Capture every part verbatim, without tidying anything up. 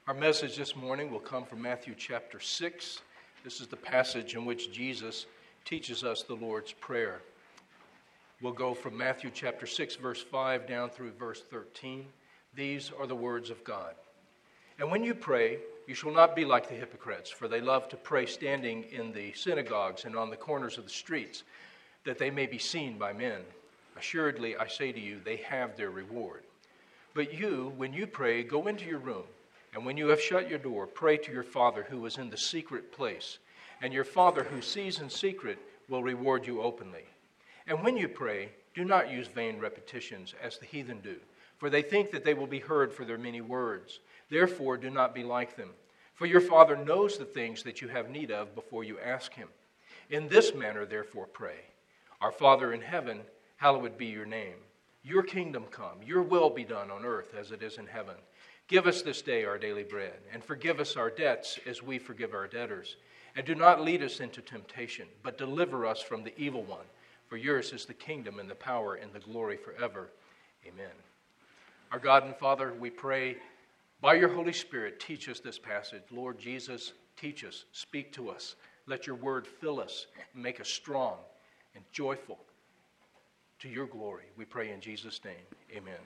Our message this morning will come from Matthew chapter six. This is the passage in which Jesus teaches us the Lord's Prayer. We'll go from Matthew chapter six, verse five, down through verse thirteen. These are the words of God. And when you pray, you shall not be like the hypocrites, for they love to pray standing in the synagogues and on the corners of the streets, that they may be seen by men. Assuredly, I say to you, they have their reward. But you, when you pray, go into your room, and when you have shut your door, pray to your Father who is in the secret place, and your Father who sees in secret will reward you openly. And when you pray, do not use vain repetitions as the heathen do, for they think that they will be heard for their many words. Therefore, do not be like them, for your Father knows the things that you have need of before you ask him. In this manner, therefore, pray. Our Father in heaven, hallowed be your name. Your kingdom come, your will be done on earth as it is in heaven. Give us this day our daily bread, and forgive us our debts as we forgive our debtors. And do not lead us into temptation, but deliver us from the evil one. For yours is the kingdom and the power and the glory forever. Amen. Our God and Father, we pray, by your Holy Spirit, teach us this passage. Lord Jesus, teach us, speak to us. Let your word fill us and make us strong and joyful to your glory. We pray in Jesus' name. Amen.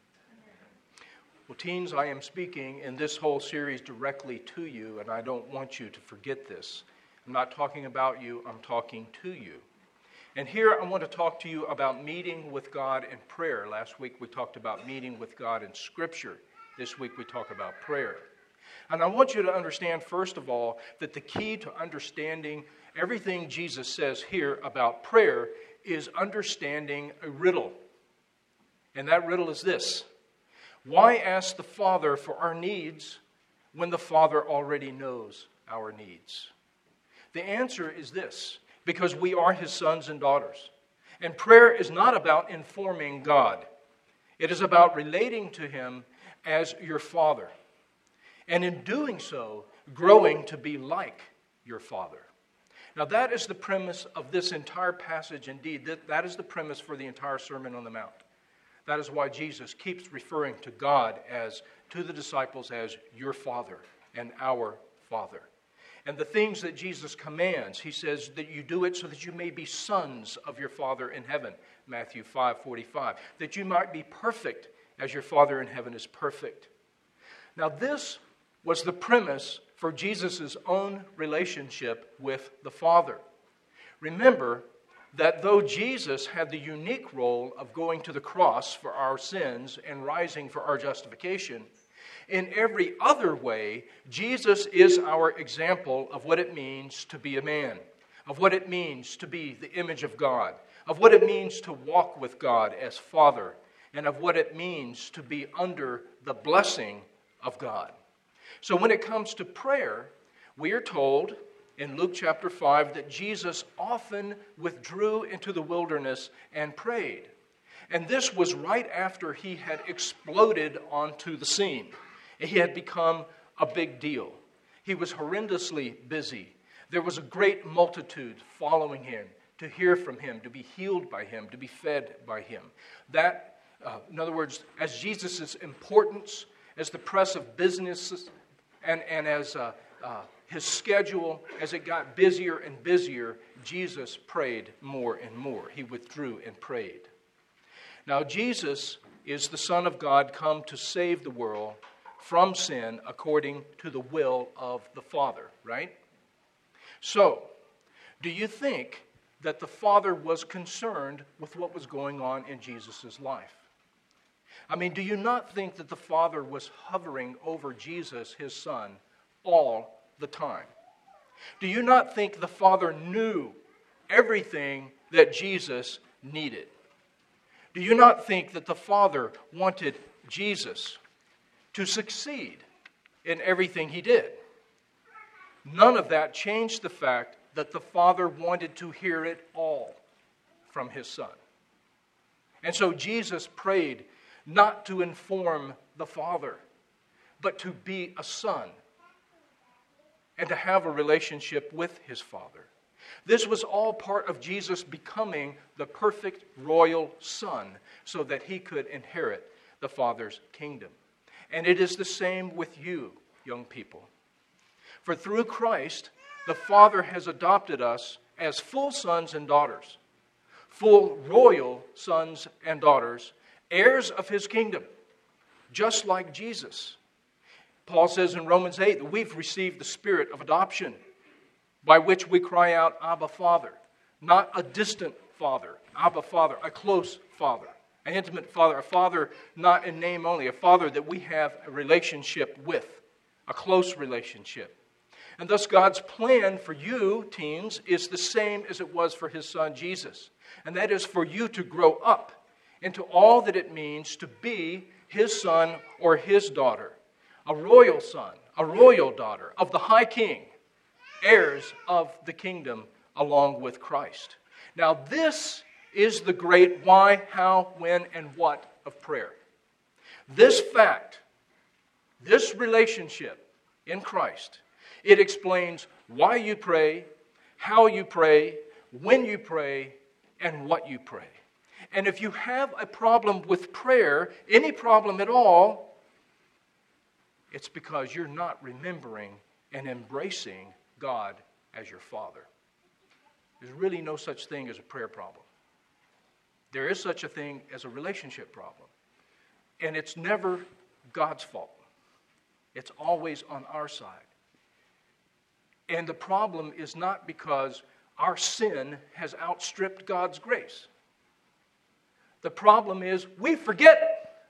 Well, teens, I am speaking in this whole series directly to you, and I don't want you to forget this. I'm not talking about you, I'm talking to you. And here I want to talk to you about meeting with God in prayer. Last week we talked about meeting with God in Scripture. This week we talk about prayer. And I want you to understand, first of all, that the key to understanding everything Jesus says here about prayer is understanding a riddle. And that riddle is this: why ask the Father for our needs when the Father already knows our needs? The answer is this: because we are his sons and daughters. And prayer is not about informing God. It is about relating to him as your Father. And in doing so, growing to be like your Father. Now that is the premise of this entire passage. Indeed, that, that is the premise for the entire Sermon on the Mount. That is why Jesus keeps referring to God as, to the disciples as your Father and our Father. And the things that Jesus commands, he says that you do it so that you may be sons of your Father in heaven, Matthew five forty-five, that you might be perfect as your Father in heaven is perfect. Now this was the premise for Jesus' own relationship with the Father. Remember that though Jesus had the unique role of going to the cross for our sins and rising for our justification, in every other way, Jesus is our example of what it means to be a man, of what it means to be the image of God, of what it means to walk with God as Father, and of what it means to be under the blessing of God. So when it comes to prayer, we are told in Luke chapter five that Jesus often withdrew into the wilderness and prayed. And this was right after he had exploded onto the scene. He had become a big deal. He was horrendously busy. There was a great multitude following him to hear from him, to be healed by him, to be fed by him. That, uh, in other words, as Jesus' importance, as the press of business, and, and as uh, uh, his schedule, as it got busier and busier, Jesus prayed more and more. He withdrew and prayed. Now, Jesus is the Son of God come to save the world from sin according to the will of the Father, right? So, do you think that the Father was concerned with what was going on in Jesus' life? I mean, do you not think that the Father was hovering over Jesus, his Son, all the time? Do you not think the Father knew everything that Jesus needed? Do you not think that the Father wanted Jesus to succeed in everything he did? None of that changed the fact that the Father wanted to hear it all from his Son. And so Jesus prayed not to inform the Father, but to be a son and to have a relationship with his Father. This was all part of Jesus becoming the perfect royal son so that he could inherit the Father's kingdom. And it is the same with you, young people. For through Christ, the Father has adopted us as full sons and daughters, full royal sons and daughters, heirs of his kingdom, just like Jesus. Paul says in Romans eight that we've received the spirit of adoption, by which we cry out, Abba, Father. Not a distant father, Abba, Father, a close father, an intimate father, a father not in name only, a father that we have a relationship with, a close relationship. And thus God's plan for you, teens, is the same as it was for his son Jesus. And that is for you to grow up into all that it means to be his son or his daughter, a royal son, a royal daughter of the high king, heirs of the kingdom along with Christ. Now this is the great why, how, when, and what of prayer. This fact, this relationship in Christ, it explains why you pray, how you pray, when you pray, and what you pray. And if you have a problem with prayer, any problem at all, it's because you're not remembering and embracing God as your Father. There's really no such thing as a prayer problem. There is such a thing as a relationship problem. And it's never God's fault. It's always on our side. And the problem is not because our sin has outstripped God's grace. The problem is we forget.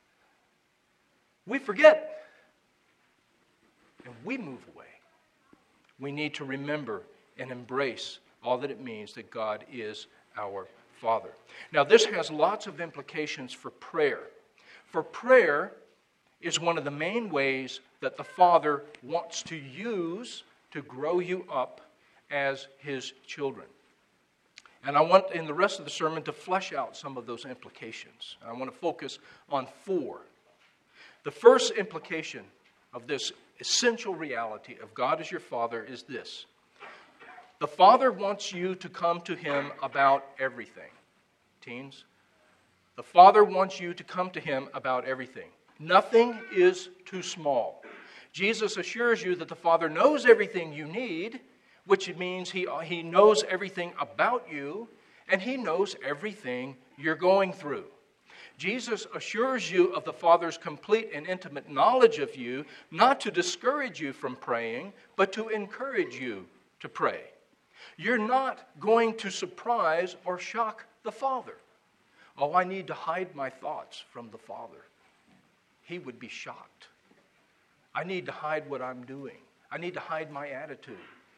We forget. And we move away. We need to remember and embrace all that it means that God is our Father. Now, this has lots of implications for prayer. For prayer is one of the main ways that the Father wants to use to grow you up as his children. And I want, in the rest of the sermon, to flesh out some of those implications. I want to focus on four. The first implication of this essential reality of God as your Father is this. The Father wants you to come to him about everything. Teens, the Father wants you to come to him about everything. Nothing is too small. Jesus assures you that the Father knows everything you need, which means he, he knows everything about you, and he knows everything you're going through. Jesus assures you of the Father's complete and intimate knowledge of you, not to discourage you from praying, but to encourage you to pray. You're not going to surprise or shock the Father. Oh, I need to hide my thoughts from the Father. He would be shocked. I need to hide what I'm doing. I need to hide my attitude.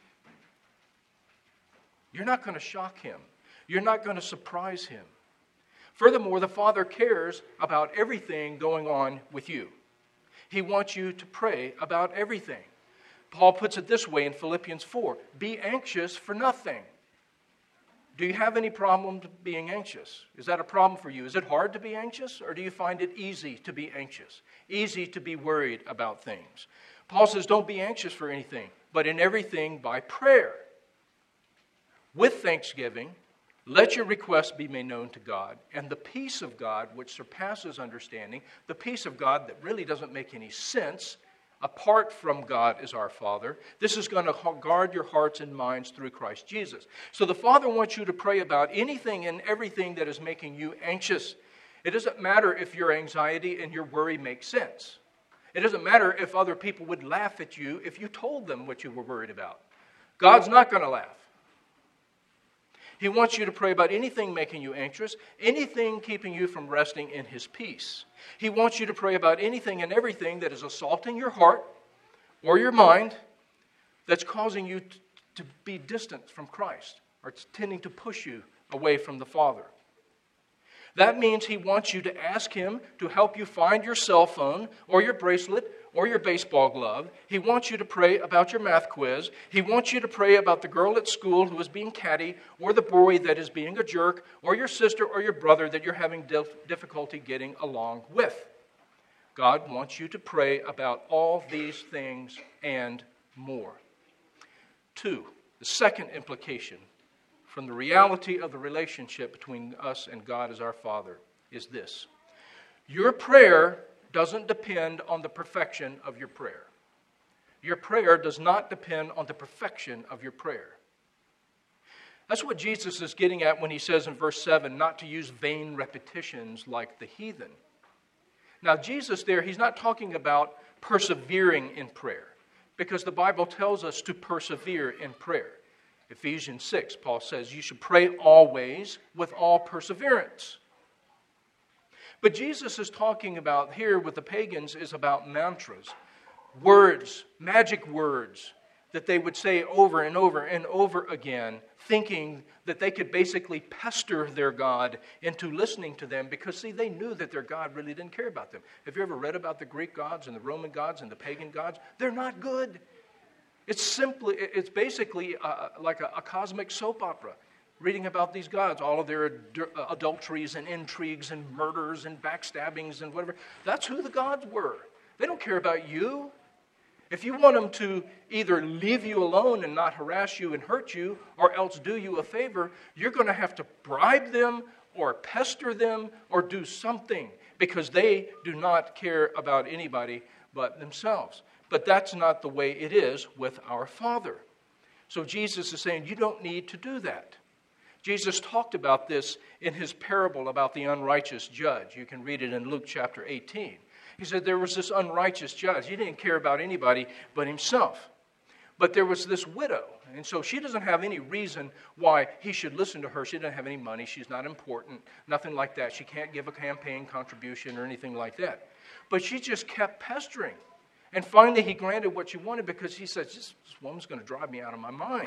You're not going to shock him. You're not going to surprise him. Furthermore, the Father cares about everything going on with you. He wants you to pray about everything. Paul puts it this way in Philippians four, be anxious for nothing. Do you have any problem being anxious? Is that a problem for you? Is it hard to be anxious, or do you find it easy to be anxious? Easy to be worried about things? Paul says, don't be anxious for anything, but in everything by prayer. With thanksgiving, let your requests be made known to God, and the peace of God, which surpasses understanding, the peace of God that really doesn't make any sense apart from God as our Father, this is going to guard your hearts and minds through Christ Jesus. So the Father wants you to pray about anything and everything that is making you anxious. It doesn't matter if your anxiety and your worry make sense. It doesn't matter if other people would laugh at you if you told them what you were worried about. God's not going to laugh. He wants you to pray about anything making you anxious, anything keeping you from resting in his peace. He wants you to pray about anything and everything that is assaulting your heart or your mind that's causing you t- to be distant from Christ, or it's tending to push you away from the Father. That means he wants you to ask him to help you find your cell phone or your bracelet or your baseball glove. He wants you to pray about your math quiz. He wants you to pray about the girl at school who is being catty, or the boy that is being a jerk, or your sister or your brother that you're having dif- difficulty getting along with. God wants you to pray about all these things and more. Two, the second implication from the reality of the relationship between us and God as our Father is this. Your prayer doesn't depend on the perfection of your prayer. Your prayer does not depend on the perfection of your prayer. That's what Jesus is getting at when he says in verse seven, not to use vain repetitions like the heathen. Now, Jesus there, he's not talking about persevering in prayer, because the Bible tells us to persevere in prayer. Ephesians six, Paul says, you should pray always with all perseverance. But Jesus is talking about here with the pagans is about mantras, words, magic words that they would say over and over and over again, thinking that they could basically pester their God into listening to them because, see, they knew that their God really didn't care about them. Have you ever read about the Greek gods and the Roman gods and the pagan gods? They're not good. It's simply, it's basically uh, like a, a cosmic soap opera, reading about these gods, all of their ad- adulteries and intrigues and murders and backstabbings and whatever. That's who the gods were. They don't care about you. If you want them to either leave you alone and not harass you and hurt you, or else do you a favor, you're going to have to bribe them or pester them or do something, because they do not care about anybody but themselves. But that's not the way it is with our Father. So Jesus is saying you don't need to do that. Jesus talked about this in his parable about the unrighteous judge. You can read it in Luke chapter eighteen. He said there was this unrighteous judge. He didn't care about anybody but himself. But there was this widow, and so she doesn't have any reason why he should listen to her. She doesn't have any money. She's not important, nothing like that. She can't give a campaign contribution or anything like that. But she just kept pestering. And finally he granted what she wanted, because he said, this, this woman's going to drive me out of my mind.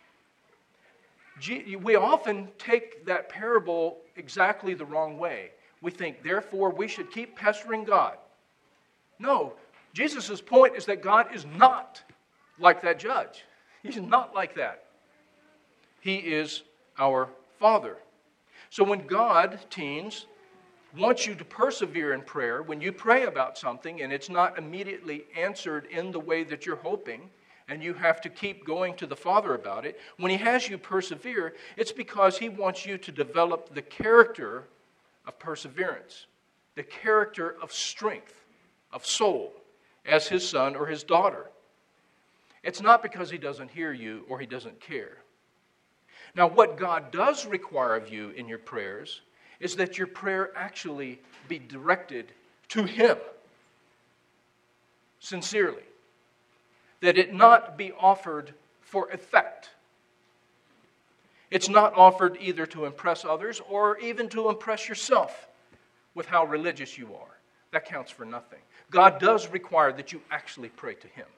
We often take that parable exactly the wrong way. We think, therefore, we should keep pestering God. No, Jesus' point is that God is not like that judge. He's not like that. He is our Father. So when God, teens, wants you to persevere in prayer, when you pray about something and it's not immediately answered in the way that you're hoping, and you have to keep going to the Father about it, when he has you persevere, it's because he wants you to develop the character of perseverance, the character of strength, of soul, as his son or his daughter. It's not because he doesn't hear you or he doesn't care. Now, what God does require of you in your prayers is that your prayer actually be directed to him sincerely. That it not be offered for effect. It's not offered either to impress others or even to impress yourself with how religious you are. That counts for nothing. God does require that you actually pray to him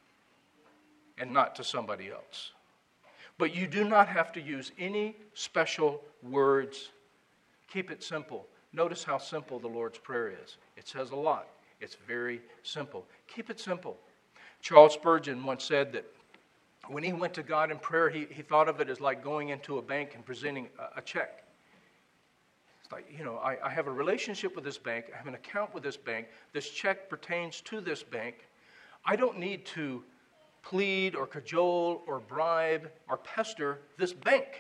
and not to somebody else. But you do not have to use any special words. Keep it simple. Notice how simple the Lord's Prayer is. It says a lot. It's very simple. Keep it simple. Charles Spurgeon once said that when he went to God in prayer, he, he thought of it as like going into a bank and presenting a, a check. It's like, you know, I, I have a relationship with this bank. I have an account with this bank. This check pertains to this bank. I don't need to plead or cajole or bribe or pester this bank.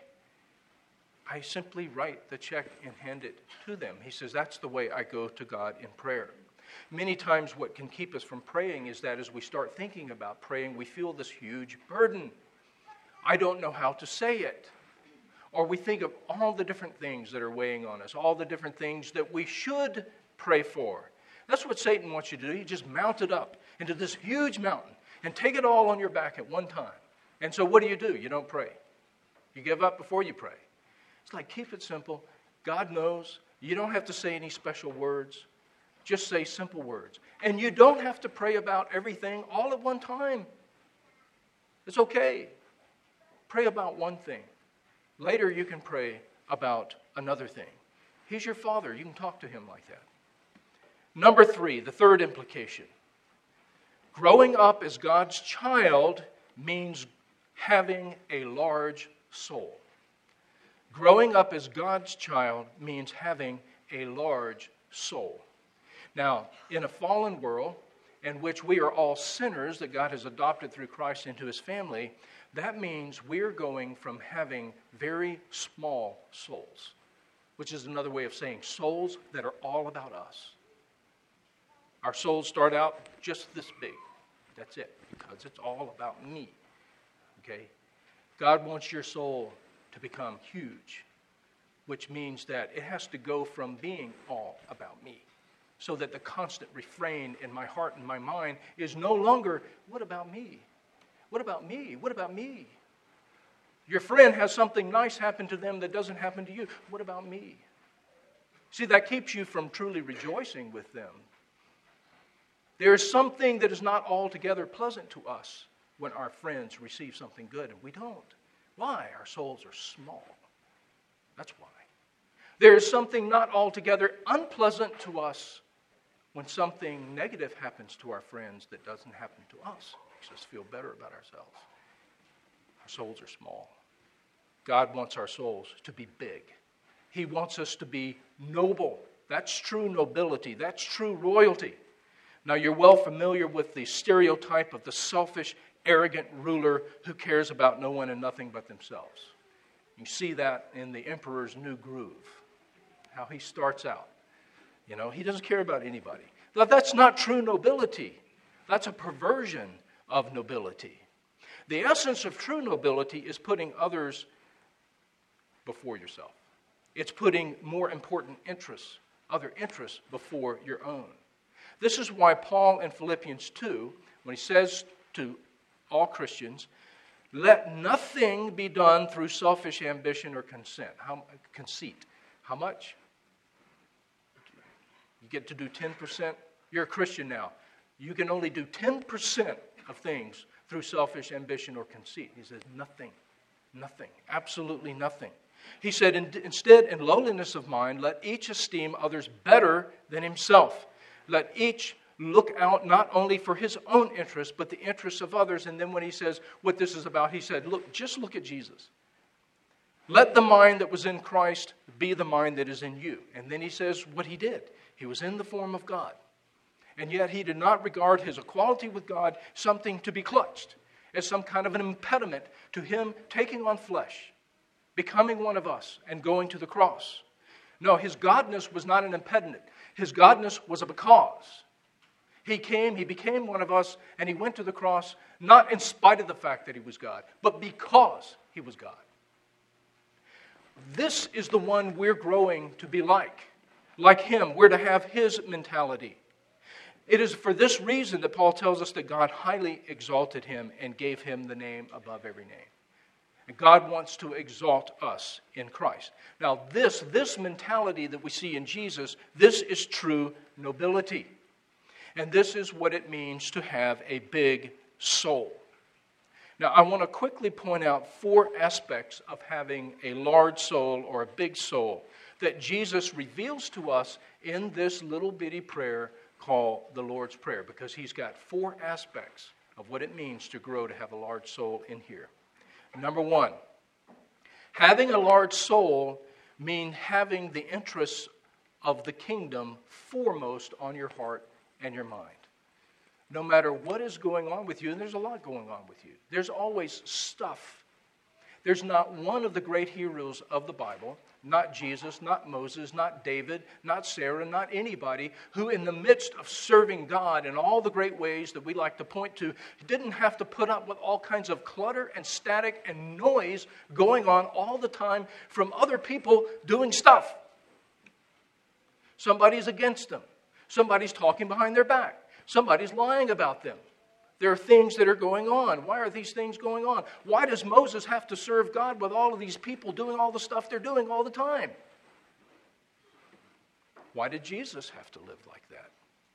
I simply write the check and hand it to them. He says that's the way I go to God in prayer. Many times what can keep us from praying is that as we start thinking about praying, we feel this huge burden. I don't know how to say it. Or we think of all the different things that are weighing on us, all the different things that we should pray for. That's what Satan wants you to do. He just mount it up into this huge mountain and take it all on your back at one time. And so what do you do? You don't pray. You give up before you pray. It's like, keep it simple. God knows. You don't have to say any special words. Just say simple words. And you don't have to pray about everything all at one time. It's okay. Pray about one thing. Later you can pray about another thing. He's your Father. You can talk to him like that. Number three, the third implication. Growing up as God's child means having a large soul. Growing up as God's child means having a large soul. Now, in a fallen world in which we are all sinners that God has adopted through Christ into his family, that means we're going from having very small souls, which is another way of saying souls that are all about us. Our souls start out just this big, That's it, because it's all about me. Okay? God wants your soul to become huge, which means that it has to go from being all about me, so that the constant refrain in my heart and my mind is no longer, what about me? What about me? What about me? Your friend has something nice happen to them that doesn't happen to you. What about me? See, that keeps you from truly rejoicing with them. There is something that is not altogether pleasant to us when our friends receive something good and we don't. Why? Our souls are small. That's why. There is something not altogether unpleasant to us when something negative happens to our friends that doesn't happen to us. It makes us feel better about ourselves. Our souls are small. God wants our souls to be big. He wants us to be noble. That's true nobility. That's true royalty. Now, you're well familiar with the stereotype of the selfish, arrogant ruler who cares about no one and nothing but themselves. You see that in the Emperor's New Groove, how he starts out. You know, he doesn't care about anybody. But that's not true nobility. That's a perversion of nobility. The essence of true nobility is putting others before yourself. It's putting more important interests, other interests, before your own. This is why Paul in Philippians two, when he says to all Christians, let nothing be done through selfish ambition or consent. How, conceit. How much? You get to do ten percent? You're a Christian now. You can only do ten percent of things through selfish ambition or conceit. He says nothing. Nothing. Absolutely nothing. He said, instead, in lowliness of mind, let each esteem others better than himself. Let each look out not only for his own interests, but the interests of others. And then when he says what this is about, he said, look, just look at Jesus. Let the mind that was in Christ be the mind that is in you. And then he says what he did. He was in the form of God. And yet he did not regard his equality with God something to be clutched, as some kind of an impediment to him taking on flesh, becoming one of us, and going to the cross. No, his godness was not an impediment. His godness was a because. He came, he became one of us, and he went to the cross, not in spite of the fact that he was God, but because he was God. This is the one we're growing to be like. Like him, we're to have his mentality. It is for this reason that Paul tells us that God highly exalted him and gave him the name above every name. And God wants to exalt us in Christ. Now this, this mentality that we see in Jesus, this is true nobility. And this is what it means to have a big soul. Now I want to quickly point out four aspects of having a large soul or a big soul that Jesus reveals to us in this little bitty prayer called the Lord's Prayer, because he's got four aspects of what it means to grow to have a large soul in here. Number one, having a large soul means having the interests of the kingdom foremost on your heart and your mind. No matter what is going on with you, and there's a lot going on with you, there's always stuff. There's not one of the great heroes of the Bible, not Jesus, not Moses, not David, not Sarah, not anybody who in the midst of serving God in all the great ways that we like to point to, didn't have to put up with all kinds of clutter and static and noise going on all the time from other people doing stuff. Somebody's against them. Somebody's talking behind their back. Somebody's lying about them. There are things that are going on. Why are these things going on? Why does Moses have to serve God with all of these people doing all the stuff they're doing all the time? Why did Jesus have to live like that?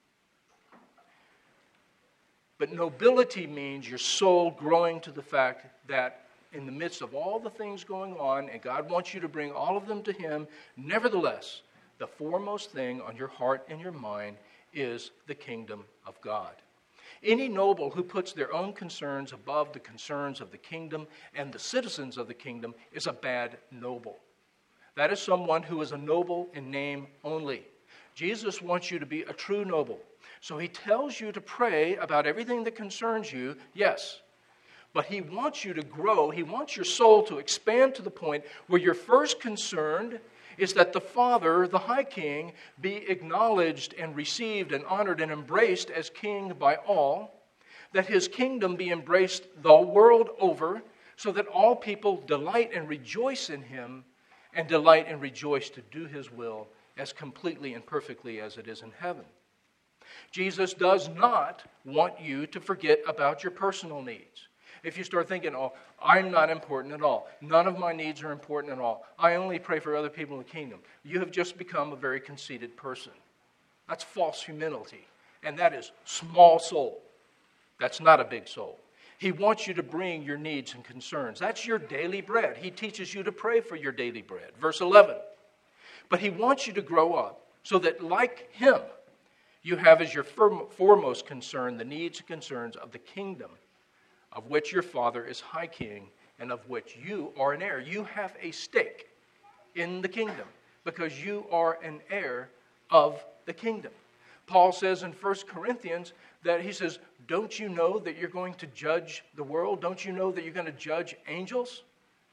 But nobility means your soul growing to the fact that in the midst of all the things going on, and God wants you to bring all of them to him, nevertheless, the foremost thing on your heart and your mind is the kingdom of God. Any noble who puts their own concerns above the concerns of the kingdom and the citizens of the kingdom is a bad noble. That is someone who is a noble in name only. Jesus wants you to be a true noble. So he tells you to pray about everything that concerns you, yes. But he wants you to grow. He wants your soul to expand to the point where you're first concerned is that the Father, the High King, be acknowledged and received and honored and embraced as King by all. that his kingdom be embraced the world over, so that all people delight and rejoice in him, and delight and rejoice to do his will as completely and perfectly as it is in heaven. Jesus does not want you to forget about your personal needs. If you start thinking, oh, I'm not important at all, none of my needs are important at all, I only pray for other people in the kingdom, you have just become a very conceited person. That's false humility, and that is small soul. That's not a big soul. He wants you to bring your needs and concerns. That's your daily bread. He teaches you to pray for your daily bread. Verse eleven. But he wants you to grow up so that, like him, you have as your foremost concern the needs and concerns of the kingdom, of which your Father is high king, and of which you are an heir. You have a stake in the kingdom because you are an heir of the kingdom. Paul says in First Corinthians that he says, don't you know that you're going to judge the world? Don't you know that you're going to judge angels?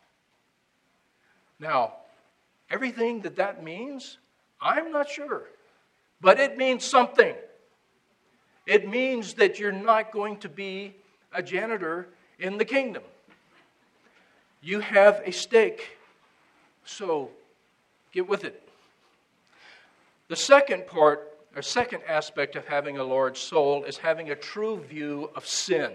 Now, everything that that means, I'm not sure. But it means something. It means that you're not going to be a janitor in the kingdom. You have a stake. So, get with it. The second part, or second aspect of having a large soul is having a true view of sin.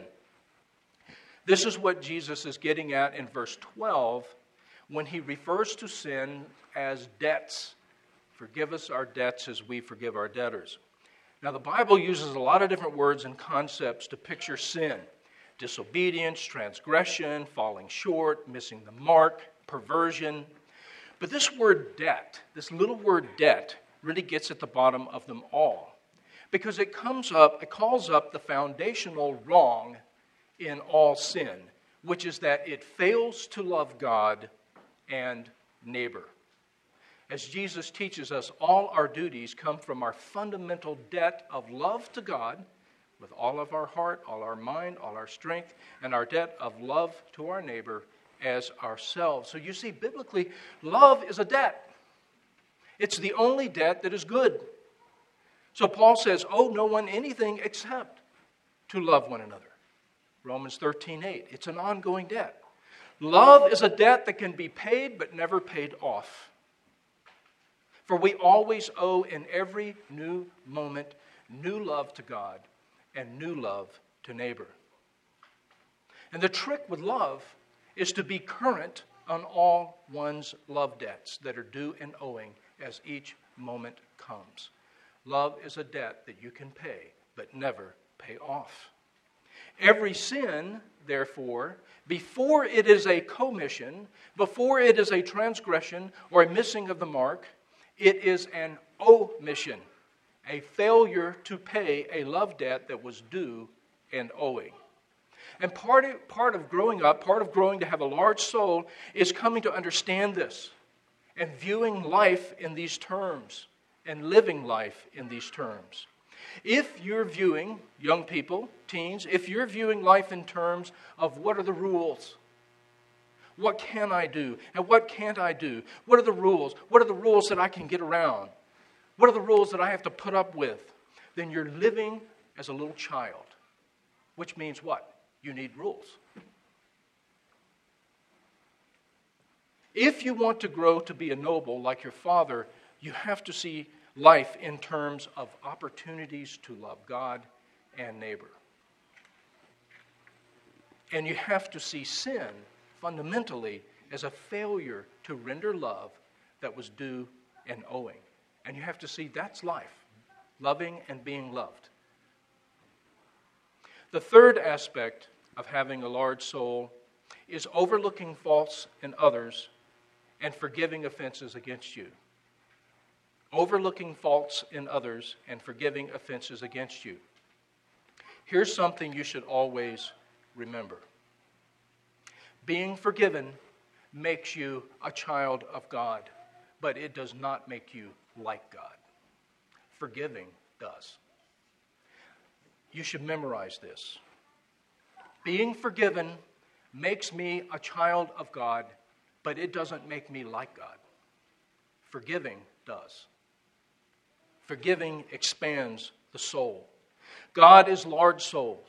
This is what Jesus is getting at in verse twelve when he refers to sin as debts. Forgive us our debts as we forgive our debtors. Now, the Bible uses a lot of different words and concepts to picture sin. Disobedience, transgression, falling short, missing the mark, perversion. But this word debt, this little word debt, really gets at the bottom of them all. Because it comes up, it calls up the foundational wrong in all sin, which is that it fails to love God and neighbor. As Jesus teaches us, all our duties come from our fundamental debt of love to God with all of our heart, all our mind, all our strength, and our debt of love to our neighbor as ourselves. So you see, biblically, love is a debt. It's the only debt that is good. So Paul says, owe no one anything except to love one another. Romans thirteen eight. It's an ongoing debt. Love is a debt that can be paid but never paid off. For we always owe in every new moment new love to God and new love to neighbor. And the trick with love is to be current on all one's love debts that are due and owing as each moment comes. Love is a debt that you can pay but never pay off. Every sin, therefore, before it is a commission, before it is a transgression or a missing of the mark, it is an omission, a failure to pay a love debt that was due and owing. And part of, part of growing up, part of growing to have a large soul, is coming to understand this and viewing life in these terms and living life in these terms. If you're viewing, young people, teens, if you're viewing life in terms of what are the rules, what can I do and what can't I do, what are the rules, what are the rules that I can get around, what are the rules that I have to put up with, then you're living as a little child, which means what? You need rules. If you want to grow to be a noble like your father, you have to see life in terms of opportunities to love God and neighbor. And you have to see sin fundamentally as a failure to render love that was due and owing. And you have to see that's life, loving and being loved. The third aspect of having a large soul is overlooking faults in others and forgiving offenses against you. Overlooking faults in others and forgiving offenses against you. Here's something you should always remember. Being forgiven makes you a child of God, but it does not make you like God. Forgiving does. You should memorize this. Being forgiven makes me a child of God, but it doesn't make me like God. Forgiving does. Forgiving expands the soul. God is large-souled.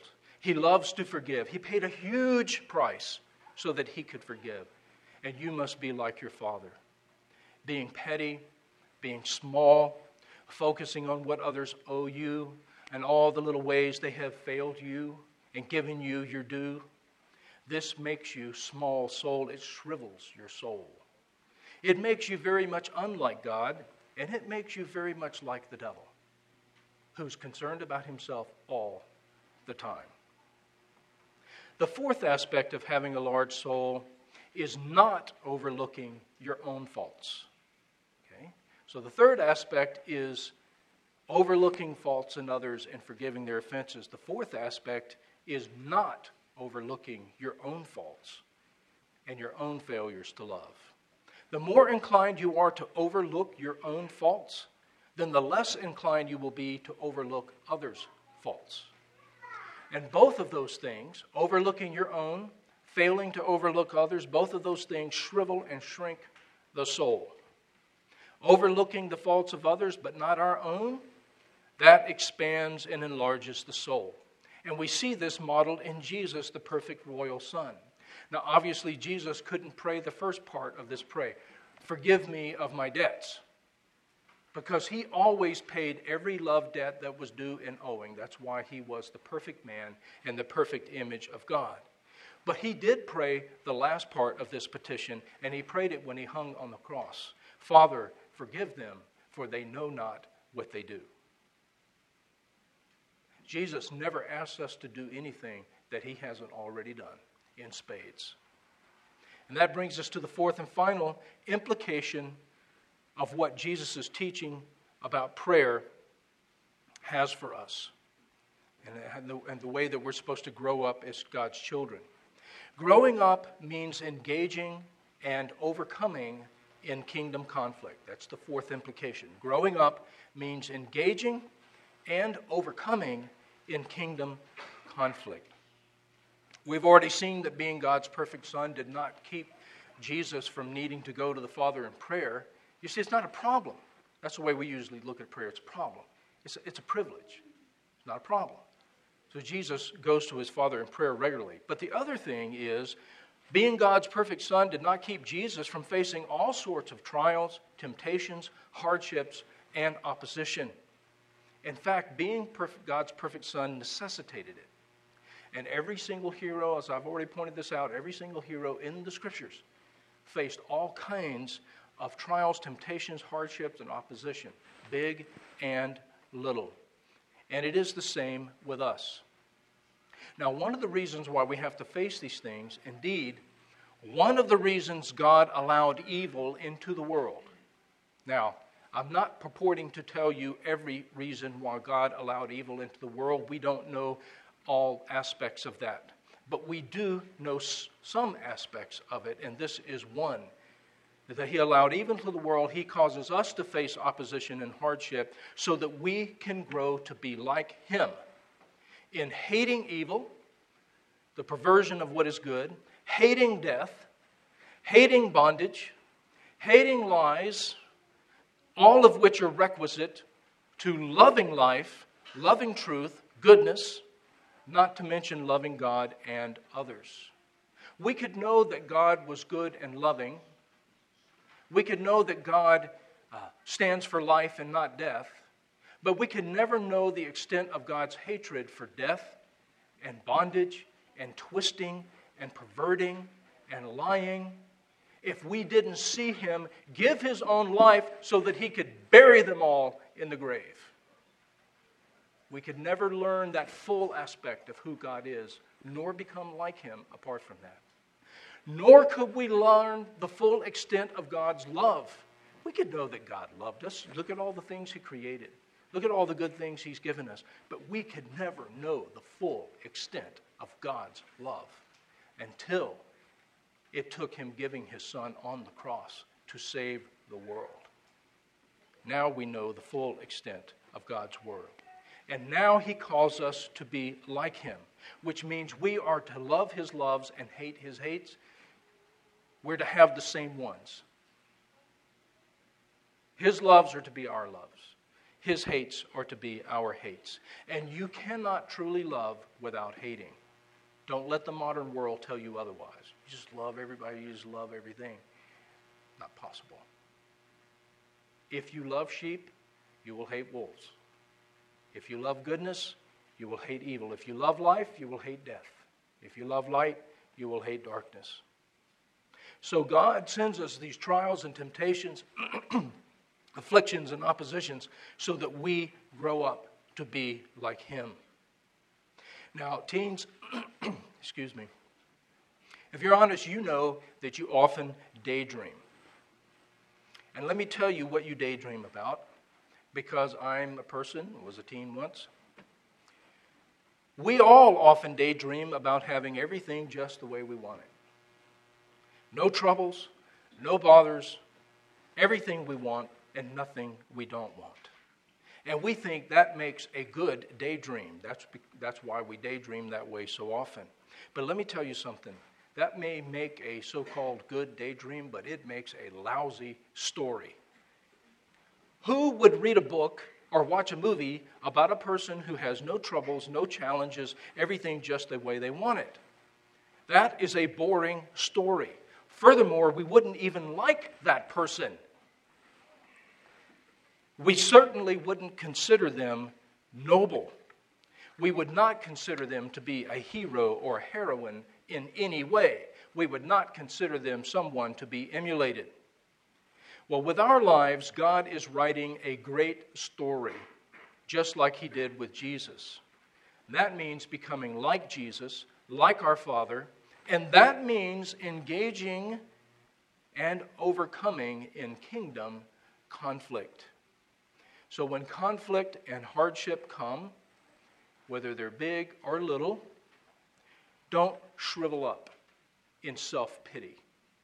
He loves to forgive. He paid a huge price so that he could forgive. And you must be like your Father, being petty, being small, focusing on what others owe you and all the little ways they have failed you and given you your due. This makes you small soul. It shrivels your soul. It makes you very much unlike God, and it makes you very much like the devil, who's concerned about himself all the time. The fourth aspect of having a large soul is not overlooking your own faults. Okay? So the third aspect is overlooking faults in others and forgiving their offenses. The fourth aspect is not overlooking your own faults and your own failures to love. The more inclined you are to overlook your own faults, then the less inclined you will be to overlook others' faults. And both of those things, overlooking your own, failing to overlook others, both of those things shrivel and shrink the soul. Overlooking the faults of others but not our own, that expands and enlarges the soul. And we see this modeled in Jesus, the perfect royal Son. Now, obviously, Jesus couldn't pray the first part of this prayer, forgive me of my debts, because he always paid every love debt that was due and owing. That's why he was the perfect man and the perfect image of God. But he did pray the last part of this petition, and he prayed it when he hung on the cross. Father, forgive them, for they know not what they do. Jesus never asks us to do anything that he hasn't already done in spades. And that brings us to the fourth and final implication of what Jesus' teaching about prayer has for us, and the, and the way that we're supposed to grow up as God's children. Growing up means engaging and overcoming in kingdom conflict. That's the fourth implication. Growing up means engaging and overcoming in kingdom conflict. We've already seen that being God's perfect Son did not keep Jesus from needing to go to the Father in prayer. You see, it's not a problem. That's the way we usually look at prayer. It's a problem. It's a, it's a privilege. It's not a problem. So Jesus goes to his Father in prayer regularly. But the other thing is, being God's perfect Son did not keep Jesus from facing all sorts of trials, temptations, hardships, and opposition. In fact, being perfect, God's perfect Son necessitated it. And every single hero, as I've already pointed this out, every single hero in the Scriptures faced all kinds of trials, temptations, hardships, and opposition, big and little. And it is the same with us. Now, one of the reasons why we have to face these things, indeed, one of the reasons God allowed evil into the world. Now, I'm not purporting to tell you every reason why God allowed evil into the world. We don't know all aspects of that. But we do know some aspects of it, and this is one. That he allowed evil into the world. He causes us to face opposition and hardship so that we can grow to be like him in hating evil, the perversion of what is good, hating death, hating bondage, hating lies, all of which are requisite to loving life, loving truth, goodness, not to mention loving God and others. We could know that God was good and loving. We could know that God uh, stands for life and not death, but we could never know the extent of God's hatred for death and bondage and twisting and perverting and lying if we didn't see him give his own life so that he could bury them all in the grave. We could never learn that full aspect of who God is, nor become like him apart from that. Nor could we learn the full extent of God's love. We could know that God loved us. Look at all the things he created. Look at all the good things he's given us. But we could never know the full extent of God's love until it took him giving his Son on the cross to save the world. Now we know the full extent of God's word. And now he calls us to be like him, which means we are to love his loves and hate his hates. We're to have the same ones. His loves are to be our loves. His hates are to be our hates. And you cannot truly love without hating. Don't let the modern world tell you otherwise. You just love everybody, you just love everything. Not possible. If you love sheep, you will hate wolves. If you love goodness, you will hate evil. If you love life, you will hate death. If you love light, you will hate darkness. So God sends us these trials and temptations, afflictions and oppositions, so that we grow up to be like Him. Now, teens, excuse me, if you're honest, you know that you often daydream. And let me tell you what you daydream about, because I'm a person, was a teen once. We all often daydream about having everything just the way we want it. No troubles, no bothers, everything we want and nothing we don't want. And we think that makes a good daydream. That's, that's why we daydream that way so often. But let me tell you something. That may make a so-called good daydream, but it makes a lousy story. Who would read a book or watch a movie about a person who has no troubles, no challenges, everything just the way they want it? That is a boring story. Furthermore, we wouldn't even like that person. We certainly wouldn't consider them noble. We would not consider them to be a hero or a heroine in any way. We would not consider them someone to be emulated. Well, with our lives, God is writing a great story, just like He did with Jesus. And that means becoming like Jesus, like our Father, and that means engaging and overcoming in kingdom conflict. So when conflict and hardship come, whether they're big or little, don't shrivel up in self-pity.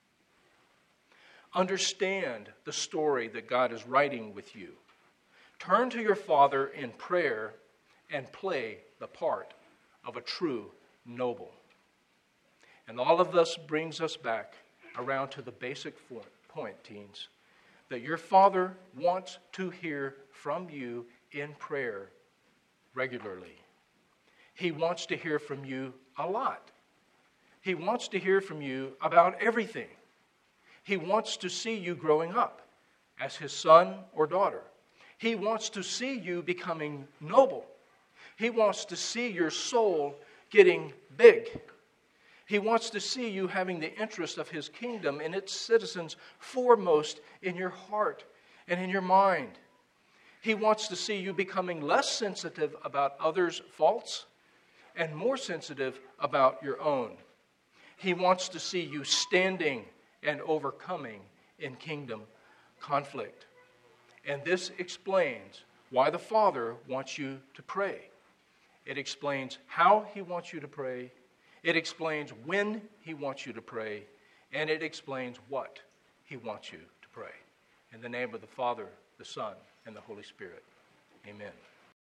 Understand the story that God is writing with you. Turn to your Father in prayer and play the part of a true noble. And all of this brings us back around to the basic point, teens, that your Father wants to hear from you in prayer regularly. He wants to hear from you a lot. He wants to hear from you about everything. He wants to see you growing up as His son or daughter. He wants to see you becoming noble. He wants to see your soul getting big. He wants to see you having the interest of His kingdom and its citizens foremost in your heart and in your mind. He wants to see you becoming less sensitive about others' faults and more sensitive about your own. He wants to see you standing and overcoming in kingdom conflict. And this explains why the Father wants you to pray. It explains how He wants you to pray. It explains when He wants you to pray. And it explains what He wants you to pray. In the name of the Father, the Son, and the Holy Spirit. Amen.